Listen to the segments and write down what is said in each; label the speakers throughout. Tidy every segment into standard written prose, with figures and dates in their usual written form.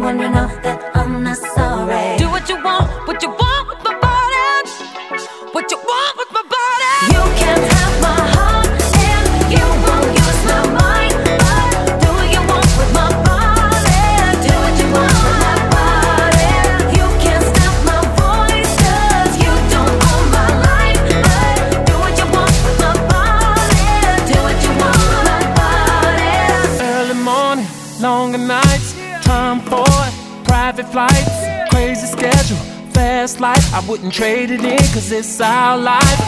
Speaker 1: when you know that I'm not sorry. Do what you want with my body. What you want with my body. You can't have my heart and you won't use my mind. But do what you want with my body. Do what you want with my body. You can't stop my voice 'cause you don't own my life. But do what you want with my body. Do what you want with my body.
Speaker 2: Early morning, longer nights, time for it, private flights, crazy schedule, fast life. I wouldn't trade it in 'cause it's our life.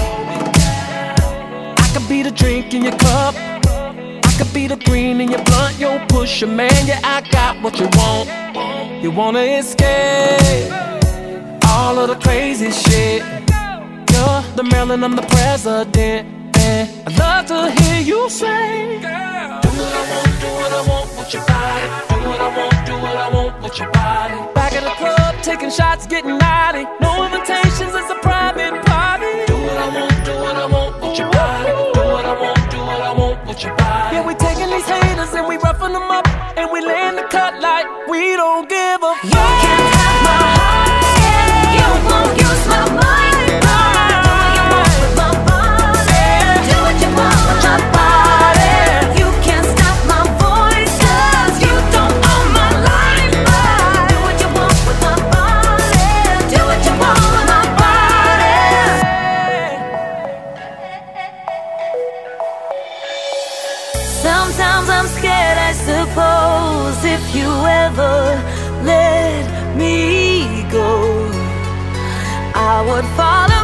Speaker 2: I could be the drink in your cup, I could be the green in your blunt. Yo, push your man, yeah, I got what you want. You wanna escape all of the crazy shit. You're the Maryland, I'm the president, and I'd love to hear you say, do what I want, do what I want with your body. Do what I want, do what I want with your body. Back at the club, taking shots, getting naughty. No invitations, it's a private party. Do what I want, do what I want with your body. Do what I want, do what I want with your body. Yeah, we taking these haters and we roughing them up, and we laying the cut like we don't give a fuck.
Speaker 1: You can't have my heart and you won't use my mind. Do what you want with my body. You can't stop my voice 'cause you don't own my life. Do what you want with my body. Do what you want with my body. Sometimes I'm scared, I suppose, if you ever let me go, I would follow